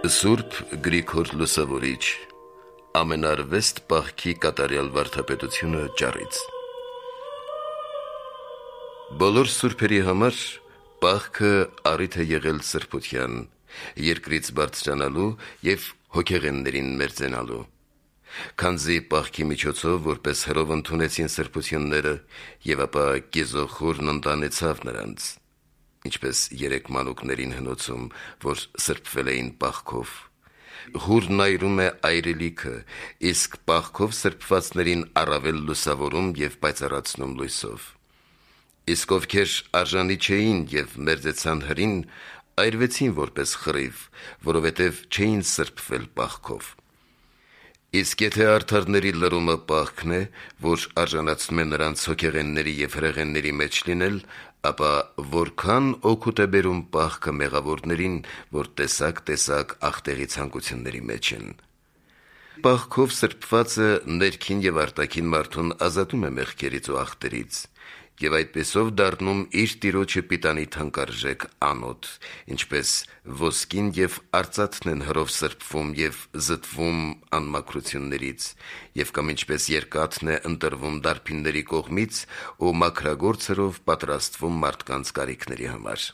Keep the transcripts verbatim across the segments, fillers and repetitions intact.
Սուրբ Գրիգոր Լուսավորիչ, ամենարվեստ պահքի կատարյալ վարդապետությունը ճառից։ Բոլոր սուրբերի համար պահքը առիթ է եղել սրբության, երկրից բարձրանալու և հոգեղեններին մերձենալու։ Քանզի պահքի միջոցով որպես հրով ընդունեցին սրբությունները, և ապա կեզոխորն ընտանեցավ նրանց, ինչպես երեք մանուկներին հնոցում, որ սրբվել էին պահքով։ Հուրն այրում է այրելիքը, իսկ պահքով սրբվածներին առավել լուսավորում և պայծառացնում լույսով։ Իսկ ովքեր արժանի չէին և մերձեցան հրին, այրվեցին որպես խռիվ, որովհետև չէին սրբվել պահքով։ Իսկ եթե արդարների լրումը պահքն է, որ արժանացնում է նրանց հոգեղենների և հրեղենների մեջ լինել, ապա որքան օգուտ է բերում պահքը մեղավորներին, որ տեսակ-տեսակ ախտեղի ցանկությունների մեջ են։ Պահքով սրբվածը ներքին և արտաքին մարդուն ազատում է մեղքերից ու ախտերից, և այդպիսով դառնում իր Տիրոջը պիտանի թանկարժեք անոթ, ինչպես ոսկին և արծաթն են հրով սրբվում և զտվում անմաքրություններից, և կամ ինչպես երկաթն է ընտրվում դարբինների կողմից ու մաքրագործ հրով պատրաստվում մարդկանց կարիքների համար։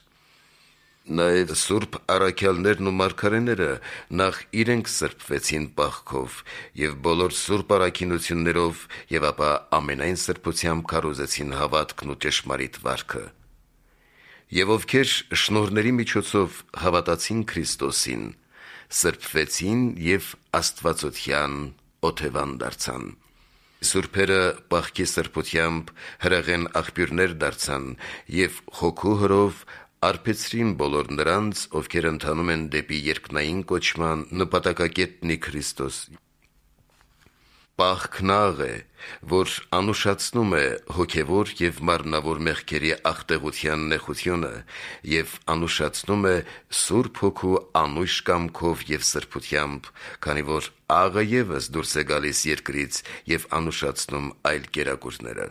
Նաև սուրբ առաքյալներն ու մարգարեները նախ իրենք սրբվեցին պահքով և բոլոր սուրբ առաքինություններով, և ապա ամենայն սրբությամբ քարոզեցին հավատքն ու ճշմարիտ վարքը։ Եվ ովքեր շնորհների միջոցով հավատացին Քրիստոսին, սրբվեցին և աստվածության օթևան դարձան։ Սուրբերը պահքի սրբությամբ հրեղեն աղբյուրներ դարձան և հոգու հրով արբեցրին բոլոր նրանց, ովքեր ընթանում են դեպի երկնային կոչման նպատակակետնի Քրիստոսի։ Պահքն աղ է, որ անուշացնում է հոգևոր և մարմնավոր մեղքերի ախտեղության նեխությունը և անուշացնում է Սուրբ Հոգու անույշ կամքով և սրբությամբ, քանի որ աղը ևս դուրս է գալիս երկրից և անուշացնում այլ կերակուրները։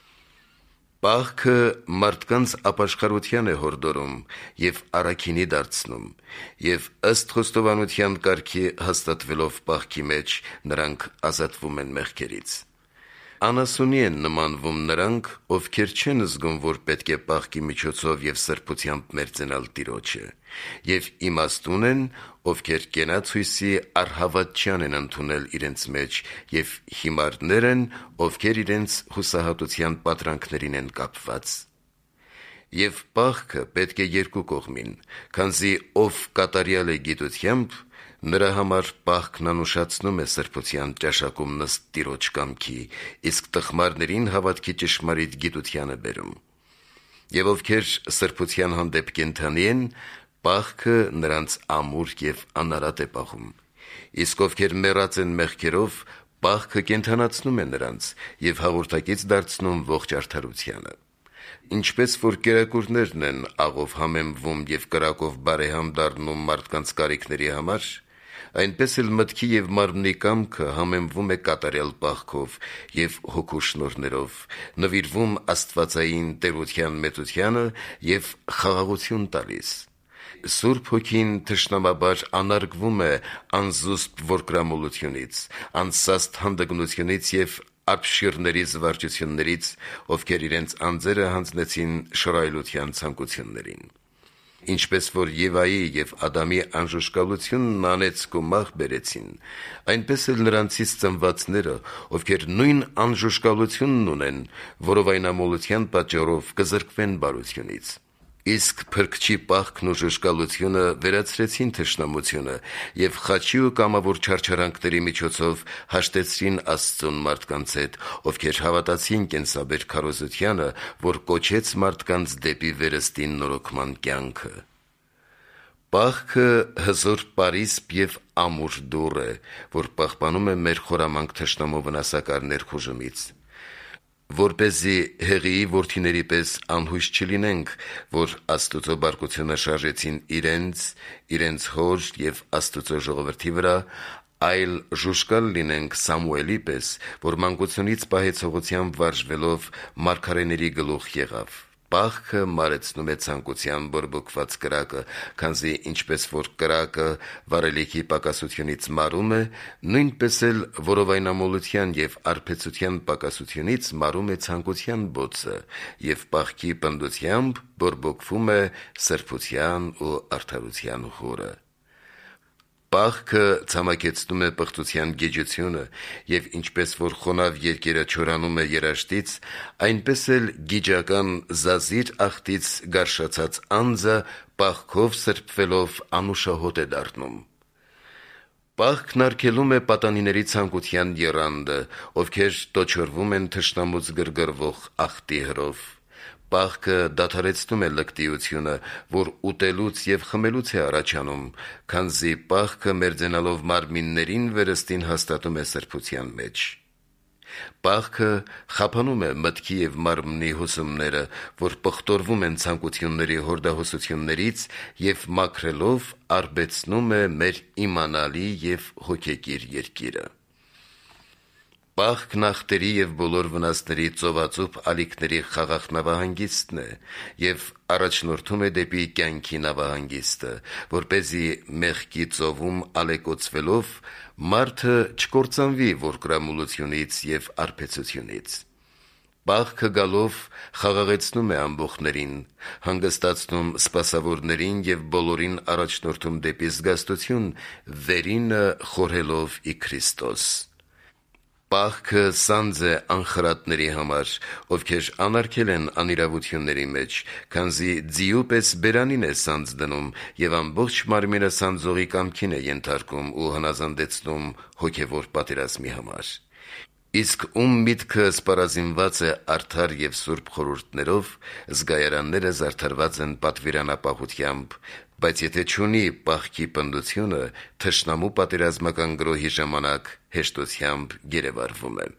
Պահքը մարդկանց ապաշխարության է հորդորում և առաքինի դարձնում, և ըստ խոստովանության կարգի հաստատվելով պահքի մեջ, նրանք ազատվում են մեղքերից։ Անասունի են նմանվում նրանք, ովքեր չեն զգում, որ պետք է պահքի միջոցով և սրբությամբ մերձենալ Տիրոջը, և իմաստուն են, ովքեր կենաց հույսի առհավատչյան են ընդունել իրենց մեջ, և հիմարներ են, ովքեր իրենց հուսահատության պատրանքներին են կապված։ Եվ պահքը պետք է երկու կողմին, քանզի ով կատարյալ է գիտությամբ, նրա համար պահքն անուշացնում է սրբության ճաշակումն ըստ Տիրոջ կամքի, իսկ տխմարներին հավատքի ճշմարիտ գիտության է բերում։ Եվ ովքեր սրբության հանդեպ կենդանի են, պահքը նրանց ամուր և անարատ է պահում, իսկ ովքեր մեռած են մեղքերով, պահքը կենդանացնում է նրանց և հաղորդակից դարձնում ողջ արդարությանը։ Ինչպես որ կերակուրներն են աղով համեմվում և կրակով բարեհամ դառնում մարդկանց կարիքների համար, այնպես էլ մտքի և մարմնի կամքը համեմվում է կատարյալ պահքով և Հոգու շնորհներով, նվիրվում աստվածային տերության մեծությանը և խաղաղություն տալիս։ Սուրբ Հոգին թշնամաբար անարգվում է անզուսպ որդկրամոլությունից, անսաստ հանդգնությունից և ապշիրների զվարճություններից, ովքեր իրենց անձերը հանձնեցին շռայլության ցանկություններին։ Ինչպես որ Եվայի և Ադամի անժուշկալությունն անեծք ու մահ բերեցին, այնպես էլ նրանցից ծնվածները, ովքեր նույն անժուշկալությունն ունեն, որովայնամոլության պատճառով կզրկվեն բարությունից։ Իսկ Փրկչի պահքն ու ժուշկալությունը վերացրեցին թշնամությունը և խաչի ու կամավոր չարչարանքների միջոցով հաշտեցրին Աստծուն մարդկանց հետ, ովքեր հավատացին կենսաբեր քարոզությանը, որ կոչեց մարդկանց դեպի վերստին նորոգման կյանքը։ Պահքը հզոր պարիսպ և ամուր դուռ է, որ պահպանում է մեր խորամանկ թշնամու վնասակար ներխուժումից, որպեսզի Հեղիի որդիների պես անհույս չլինենք, որ Աստուծո բարկությունը շարժեցին իրենց, իրենց հոր և Աստուծո ժողովրդի վրա, այլ ժուշկալ լինենք Սամուելի պես, որ մանկությունից պահեցողությամբ վարժվելով մարգարեների գլուխ եղավ։ պահքը մարեցնում է ցանկության բորբոքված կրակը, քանզի ինչպես որ կրակը վարելիքի պակասությունից մարում է, նույնպես էլ որովայնամոլության եւ արբեցության պակասությունից մարում է ցանկության բոցը, եւ պահքի պնդությամբ բորբոքվում է սրբության ու արդարության խորը։ Պահքը ցամաքեցնում է պղծության գիջությունը, եւ ինչպես որ խոնավ երկերը չորանում է երաշտից, այնպես էլ գիջական զազիր աղտից գարշացած անձը պահքով սրբվելով անուշահոտ է դառնում։ Պահքն արգելում է պատանիների ցանկության եռանդը, ովքեր տոչորվում են թշնամուց գրգռվող աղտի հրով։ Պահքը դադարեցնում է լկտիությունը, որ ուտելուց եւ խմելուց է առաջանում, քանզի պահքը մերձենալով մարմիններին վերստին հաստատում է սրբության մեջ։ Պահքը խափանում է մտքի եւ մարմնի հուսումները, որ պղտորվում են ցանկությունների հորդահոսություններից եւ մաքրելով արբեցնում է մեր իմանալի եւ հոգեկիր երկիրը։ Պահքն ախտերի եւ բոլոր վնասների ծովածուփ ալիքների խաղաղ նավահանգիստն է եւ առաջնորդում է դեպի կյանքի նավահանգիստը, որպեսզի մեղքի ծովում ալեկոծվելով մարդը չկործանվի ворկրամոլությունից եւ արբեցությունից։ Պահքը գալով խաղաղեցնում է ամբոխներին, հանգստացնում սպասավորներին եւ բոլորին առաջնորդում դեպի զգաստություն, վերինը խորհելով ի Քրիստոս։ Պահքը սանձ է անխրատների համար, ովքեր անարգել են անիրավությունների մեջ, քանզի ձիու պես բերանին է սանձ դնում եւ ամբողջ մարմինը սանձողի կամքին է ենթարկում ու հնազանդեցնում հոգեվոր պատերազմի համար։ Իսկ ում միտքը սպառազինված է արդար եւ սուրբ խորհուրդներով, զգայարանները զարդարված են պատվիրանապահությամբ, բայց եթե չունի պահքի պնդությունը, թշնամու պատերազմական գրոհի ժամանակ հեշտությամբ գերեվարվում է։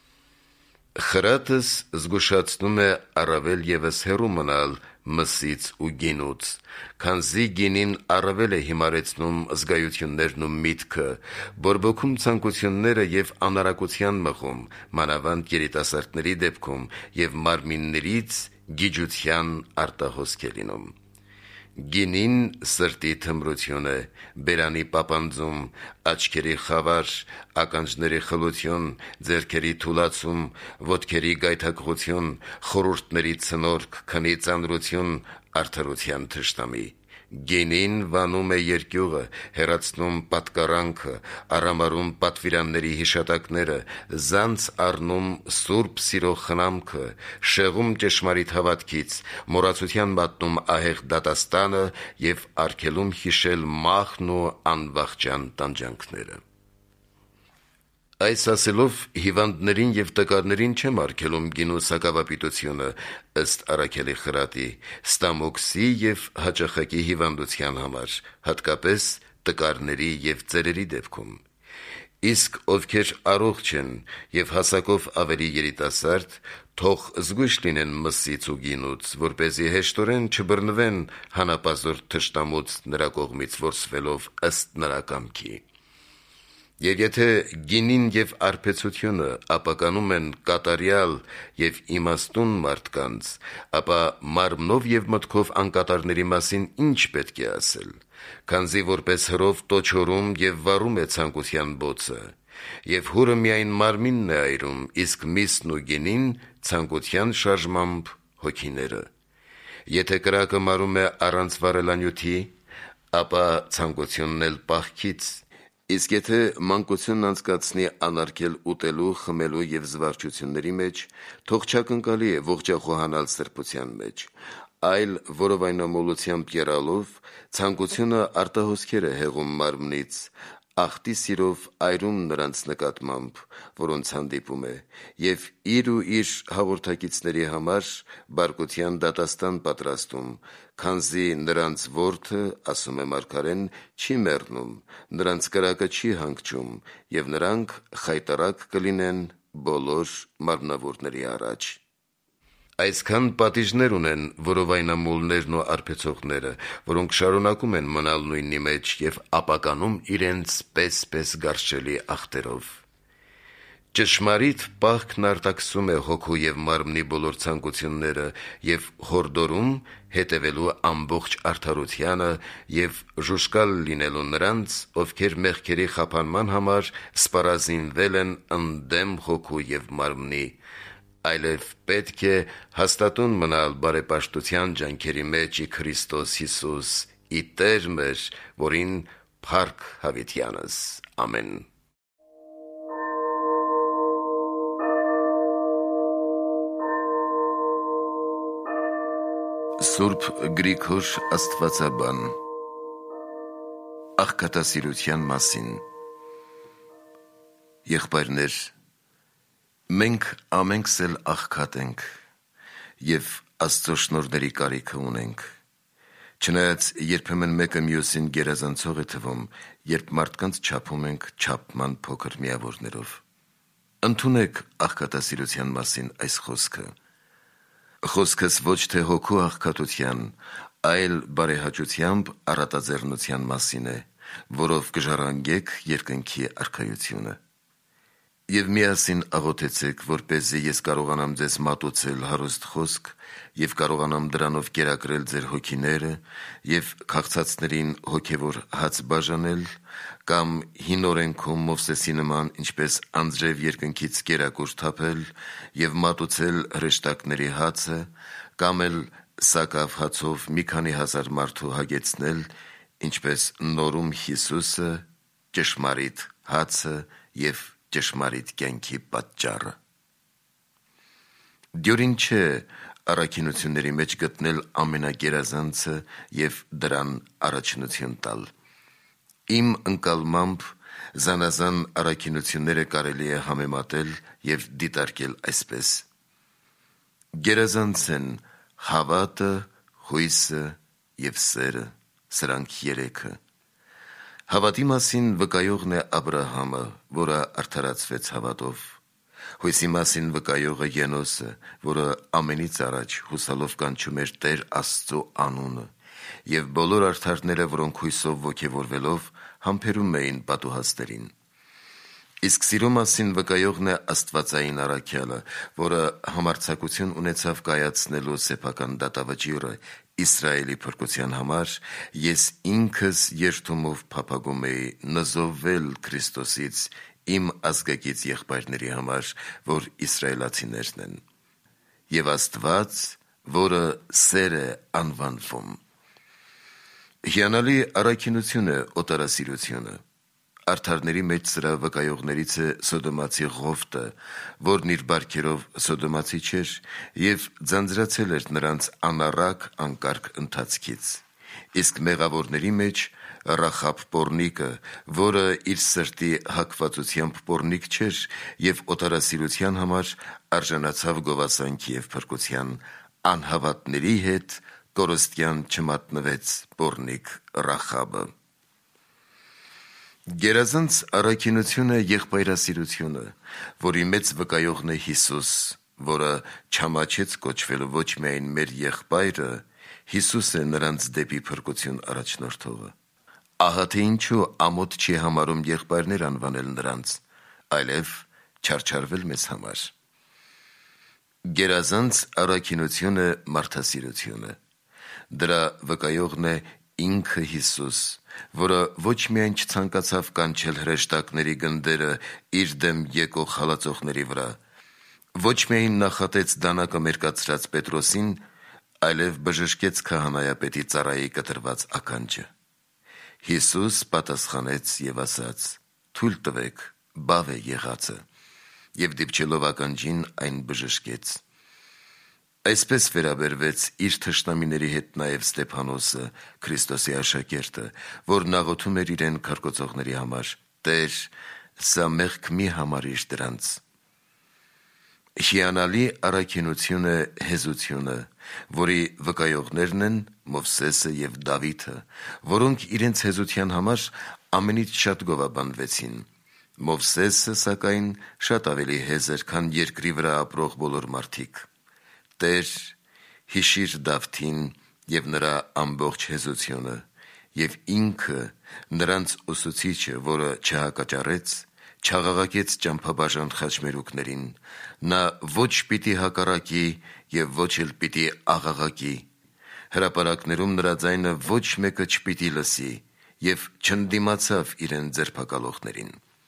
Խրատս զգուշացնում է առավել եւս հեռու մնալ մսից ու գինուց, քանզի գինին առավել է հիմարեցնում զգայություններն ու միտքը, բորբոքում ցանկությունները եւ անարակության մղում, մանավանդ երիտասարդների դեպքում, եւ մարմիններից գիջության արտահոսք է լինում։ Գինին սրտի թմրություն է, բերանի պապանձում, աչքերի խավար, ականջների խլություն, ձեռքերի թուլացում, ոտքերի գայթակղություն, խորհուրդների ցնորք, քնի ծանրություն, արդարության թշնամի։ Գինին վանում է երկյուղը, հեռացնում պատկառանքը, արամարում պատվիրանների հիշատակները, զանց առնում սուրբ սիրո խնամքը, շեղում ճշմարիտ հավատքից, մոռացության մատնում ահեղ դատաստանը եւ արգելում հիշել մահն ու անվախճան տանջանքները։ Այս ասելով հիվանդներին եւ տկարներին չեմ արգելում գինու սակավապիտությունը, ըստ Առաքելի խրատի, ստամոքսի եւ հաճախակի հիվանդության համար, հատկապես տկարների եւ ծերերի դեպքում։ Իսկ ովքեր առողջ են եւ հասակով ավելի երիտասարդ, թող զգույշ լինեն մսից ու գինուց, որպեսզի հեշտորեն չբռնվեն հանապազորդ թշնամուց նրա կողմից որսվելով ըստ նրա կամքի։ Եվ եթե գինին եւ արբեցությունը ապականում են կատարյալ եւ իմաստուն մարդկանց, ապա մարմնով եւ մտքով անկատարների մասին ինչ պետք է ասել, քանզի որպես հրով տոչորում եւ վառում է ցանկության բոցը, եւ հուրը միայն մարմինն է այրում, իսկ միսն ու գինին ցանկության շարժմամբ հոգիները։ Եթե կրակը մարում է առանց վառելանյութի, ապա ցանկությունն էլ պահքից։ Իսկ եթե մանկությունն անցկացնի անարգել ուտելու, խմելու եւ զվարճությունների մեջ, թող չակնկալի է ողջախոհանալ սրբության մեջ, այլ որովայնամոլությամբ եռալով ցանկությունը արտահոսքեր է հեղում մարմնից, աղտի սիրով այրում նրանց նկատմամբ, որոնց հանդիպում է, եւ իր ու իր հաղորդակիցների համար բարկության դատաստան պատրաստում, քանզի նրանց որդը, ասում է մարգարեն, չի մեռնում, նրանց կրակը չի հանգչում, եւ նրանք խայտարակ կլինեն բոլոր մարմնավորների առաջ։ Այսքան պատիժներ ունեն որովայնամոլներն ու արբեցողները, որոնք շարունակում են մնալ նույնի մեջ եւ ապականում իրենց պես-պես գարշելի աղտերով։ Ճշմարիտ պահքն արտաքսում է հոգու և մարմնի բոլոր ցանկությունները և հորդորում հետևելու ամբողջ արդարությանը և ժուժկալ լինելու նրանց, ովքեր մեղքերի խափանման համար սպառազինվել են ընդդեմ հոգու և մարմնի, այլև պետք է հաստատուն մնալ բարեպաշտության ջանքերի մեջ ի Քրիստոս Հիսուս, ի Տեր մեր, որին փառք հավիտյանս։ Ամեն։ Սուրբ Գրիգոր Աստվածաբան աղքատասիրության մասին։ Եղբայրներ, մենք ամենքս էլ աղքատ ենք և Աստծո շնորհների կարիքը ունենք, չնայած երբեմն մեկը մյուսին գերազանցող է թվում, երբ մարդկանց չափում ենք չափման փոքր միավորներով։ Ընդունեք աղքատասիրության մասին այս խոսքը. Խոսքս ոչ թե հոգու աղքատության, այլ բարեհաճությամբ առատաձեռնության մասին է, որով կժառանգեք երկնքի արքայությունը։ Եվ միասին աղոթեցեք, որպեսզի ես կարողանամ ձեզ մատուցել հարուստ խոսք և կարողանամ դրանով կերակրել ձեր հոգիները և քաղցածներին հոգևոր հաց բաժանել, կամ հին օրենքում Մովսեսի նման ինչպես անձրև երկնքից կերակուր թափել և մատուցել հրեշտակների հացը, կամ էլ սակավ հացով մի քանի հազար մարդու հագեցնել, ինչպես նորում Հիսուսը, ճշմարիտ հացը և ճշմարիտ կյանքի պատճառը։ Դյուրին չէ առաքինությունների մեջ գտնել ամենագերազանցը և դրան առաջնություն տալ։ Իմ ընկալմամբ զանազան առաքինությունները կարելի է համեմատել և դիտարկել այսպես. գերազանց են հավատը, հույսը և սերը, սրանք երեքը։ Հավատի մասին վկայողն է Աբրահամը, որը արդարացվեց հավատով։ Հույսի մասին վկայողը Ենոսը, որը ամենից առաջ հուսալով կանչում էր Տեր Աստծո անունը, և բոլոր արդարները, որոնք հույսով ոգևորվելով համբերում էին պատուհասներին։ Իսկ սիրո մասին վկայողն է Աստվածային առաքյալը, որը համարձակություն ունեցավ կայացնելու սեփական դատավճիռը Իսրայելի փրկության համար, ես ինքս երդումով փափագում էի նզովվել Քրիստոսից իմ ազգակից եղբայրների համար, որ իսրայելացիներն են։ Եվ Աստված, որը սեր է անվանվում։ Հիանալի առաքինություն է օտարասիրությունը։ Արդարների մեջ սրա վկայողներից է Սոդոմացի Ղովտը, որն իր բարքերով Սոդոմացի չէր և ձանձրացել էր նրանց անառակ անկարգ ընթացքից։ Իսկ մեղավորների մեջ Ռախաբ պոռնիկը, որը իր սրտի հակվածությամբ պոռնիկ չէր և օտարասիրության համար արժանացավ գովասանքի և փրկության, անհավատների հետ կորստյան չմատնվեց պոռնիկ Ռախաբը։ Գերազանց առաքինությունը եղբայրասիրությունը, որի մեծ վկայողն է Հիսուս, որը չամաչեց կոչվելու ոչ միայն մեր եղբայրը, Հիսուս է նրանց դեպի փրկություն առաջնորդողը։ Ահա թե ինչու ամոթ չի համարում եղբայրներ անվանել նրանց, այլև չարչարվել մեզ համար։ Գերազանց առաքինությունը մարդասիրությունը։ Դրա վկայողն է ինքը Հիսուս, որը ոչ միայն չցանկացավ կանչել հրեշտակների գնդերը իր դեմ եկող հալածողների վրա, ոչ միայն նախատեց դանակը մերկացրած Պետրոսին, այլև բժշկեց քահանայապետի ծառայի կտրված ականջը։ Հիսուս պատասխանեց և ասաց. «Թույլ տվեք, բավ է եղածը», և դիպչելով ականջին այն բժշկեց։ Այսպես վերաբերվեց իր թշնամիների հետ նաև Ստեփանոսը, Քրիստոսի աշակերտը, որն աղոթում էր իրեն քարկոծողների համար. «Տե՛ր, սա մեղք մի համարիր դրանց»։ Հիանալի առաքինություն է հեզությունը, որի վկայողներն են Մովսեսը և Դավիթը, որոնք իրենց հեզության համար ամենից շատ գովաբանվեցին։ Մովսեսը, սակայն, շատ ավելի հեզր, քան երկրի վրա ապրող բոլոր մարդիկ։ Տե՛ր, հիշիր Դավթին և նրա ամբողջ հեզությունը, և ինքը նրանց ուսուցիչը, որը չհակաճառեց, չաղաղակեց ճամփաբաժան խաչմերուկներին, նա ոչ պիտի հակառակի և ոչ էլ պիտի աղաղակի, հրապարակներում նրա ձայնը ոչ մեկը չպիտի լսի և չընդդիմացավ իրեն ձերբակալողներին։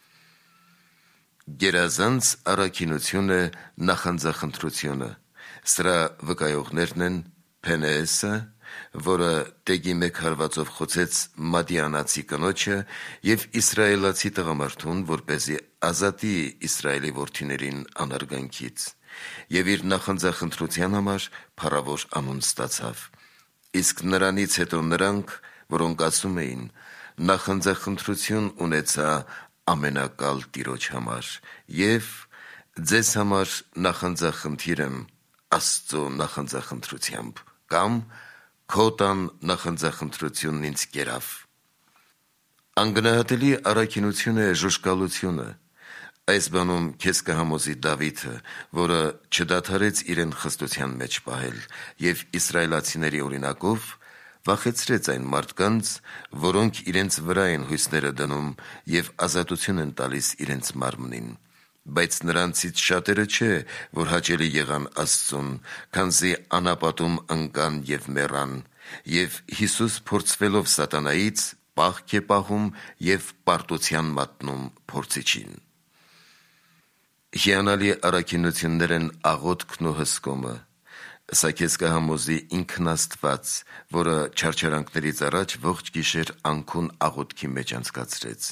Գերազանց առաքինությունը նախանձախնդրությունը, սրա վկայողներն են Փենեեսը, որը տեգի մեկ հարվածով խոցեց մադիանացի կնոջը և իսրայելացի տղամարդուն, որպեսզի ազատի Իսրայելի որդիներին անարգանքից, և իր նախանձախնդրության համար փառավոր անուն ստացավ։ Իսկ նրանից հետո նրանք, որոնք ասում էին, նախանձախնդրություն ունեցա ամենակալ Տիրոջ համար, և ձեզ համար նախանձախնդիր եմ Աստծո նախանձախնդրությամբ, կամ քո տան նախանձախնդրությունն ինձ կերավ։ Անգնահատելի առաքինություն է ժուժկալությունը։ Այս բանում քեզ կհամոզի Դավիթը, որը չդադարեց իրեն խստության մեջ պահել և իսրայելացիների օրինակով վախեցրեց այն մարդկանց, որոնք իրենց վրա են հույսները դնում և ազատություն են տալիս իրենց մարմնին, բայց նրանցից շատերը չէ, որ հաճելի եղան Աստծուն, քանզի անապատում ընկան և մեռան, և Հիսուս փորձվելով սատանայից պահք է պահում և պարտության մատնում փորձիչին։ Հիանալի առաքինություններ են աղոթքն ու հսկումը։ Սա քեզ կհամոզի ինքն Աստված, որը չարչարանքներից առաջ ողջ գիշեր անքուն աղոթքի մեջ անցկացրեց։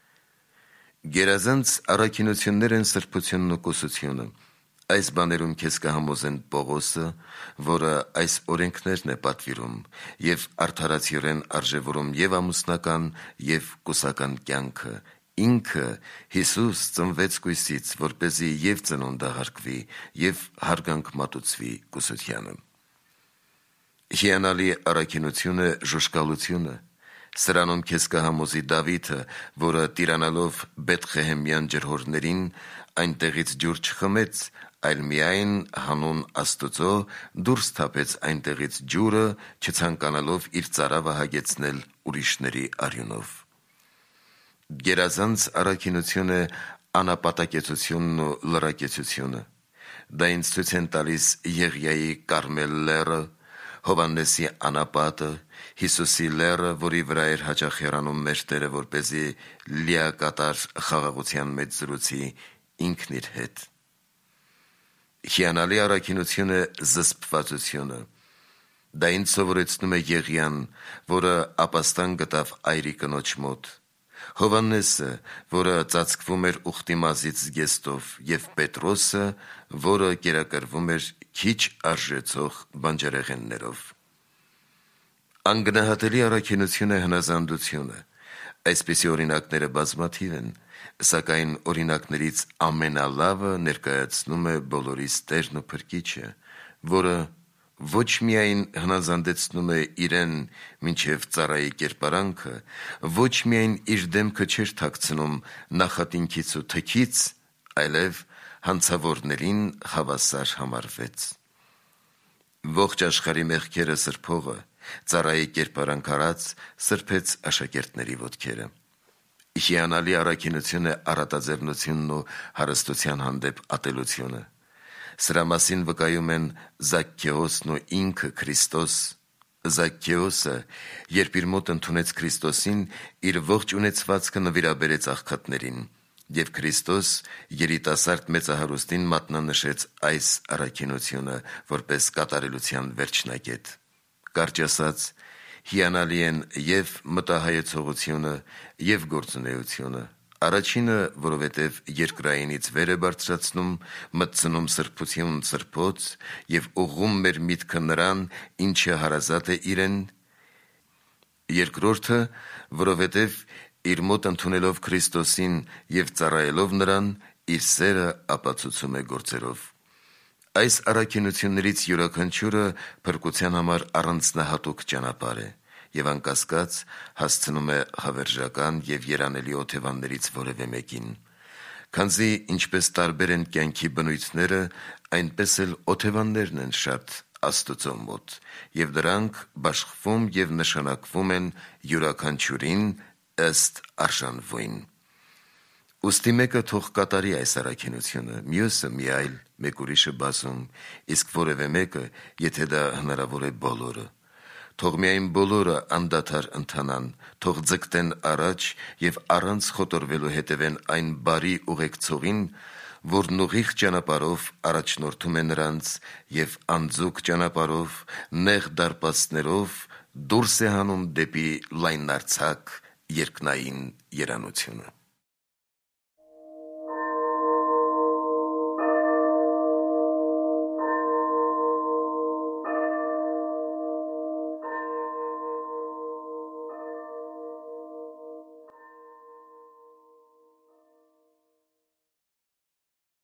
Գերազանց առաքինություններ են սրբությունն ու կուսությունը։ Այս բաներում քեզ կհամոզեն Պողոսը, որը այս օրենքներն է պատվիրում և արդարացիորեն արժևորում և ամուսնական, և կուսական կյանքը, ինքը Հիսուս ծնվեց կույսից, որպեսզի և ծնունդը հարգվի, և հարգանք մատուցվի կուսությանը։ Հիանալի առաքինություն է ժուժկալությունը։ Սրանում քեզ կհամոզի Դավիթը, որը տիրանալով Բեթղեհեմյան ջրհորներին այնտեղից ջուր չխմեց, այլ միայն հանուն Աստծո դուրս թափեց այնտեղից ջուրը, չցանկանալով իր ծարավը հագեցնել ուրիշների արյունով։ Գերազանց առաքինություն է անապատակեցությունն ու լրակեցությունը։ Դա ինձ ցույց են տալիս Եղիայի Կարմել լեռը, Հովհաննեսի անապատը, Հիսուսի լեռը, որի վրա էր հաճախ հեռանում մեր Տերը, որպեսզի լիակատար խաղաղության մեջ զրուցի ինքն իր հետ։ Հիանալի առաքինություն է զսպվածությունը։ Դա ինձ սովորեցնում է Եղիան, որը ապաստան գտավ այրի կնոջ մոտ, Հովհաննեսը, որը ծածկվում էր ուխտի մազից զգեստով, և Պետրոսը, որը կերակրվում էր քիչ արժեցող բանջարեղեններով։ Անգնահատելի առաքինություն է հնազանդությունը։ Այսպիսի օրինակները բազմաթիվ են, սակայն օրինակներից ամենալավը ներկայացնում է բոլորիս Տերն ու Փրկիչը, որը ոչ միայն հնազանդեցնում է իրեն մինչև ծառայի կերպարանքը, ոչ միայն իր դեմքը չէր թաքցնում նախատինքից ու թքից, այլև հանցավորներին հավասար համարվեց։ Ողջ աշխարհի մեղքերը սրբողը, ծառայի կերպարանք արած, սրբեց աշակերտների ոտքերը։ Հիանալի առաքինություն է առատաձեռնությունն ու հարստության հանդեպ ատելությունը։ Սրա մասին վկայում են Զաքքեոսն ու ինքը Քրիստոս։ Զաքքեոսը, երբ իր մոտ ընդունեց Քրիստոսին, իր ողջ ունեցվածքը նվիրաբերեց աղքատներին, և Քրիստոս երիտասարդ մեծահարուստին մատնանշեց այս առաքինությունը որպես կատարելության վերջնակետ։ Կարճ ասած, հիանալի են և մտահայեցողությունը, և գործունեությունը։ Առաջինը, որովհետև երկրայինից վեր է բարձրացնում, մտցնում սրբություն սրբոց և ուղղում մեր միտքը նրան, ինչը հարազատ է իրեն։ Երկրորդը, որովհետև իր մոտ ընդունելով Քրիստոսին և ծառայելով նրան, իր սերը ապացուցում է գործերով։ Այս առաքինություններից յուրաքանչյուրը փրկության համար առանձնահատուկ ճանապարհ է և անկասկած հասցնում է հավերժական և երանելի օթևաններից որևէ մեկին։ Քանզի ինչպես տարբեր են կյանքի բնույթները, այնպես էլ օթևաններն են շատ Աստծո մոտ, և դրանք բաշխվում և նշանակվում են յուրաքանչյուրին ըստ արժանվույն։ Ուստի մեկը թող կատարի այս առաքինությունը, մյուսը մի այլ, մեկ ուրիշը բացում, իսկ որևէ մեկը, եթե դա հնարավոր է բոլորը։ Թող միայն բոլորը անդադար ընթանան, թող ձգտեն առաջ և առանց խոտորվելու հետևեն այն բարի ուղեկցողին, որն ուղիղ ճանապարհով առաջնորդում է նրանց և անձուկ ճանապարհով, նեղ դարպասներով դուրս է հանում դեպի լայնարձակ երկնային երանությունը։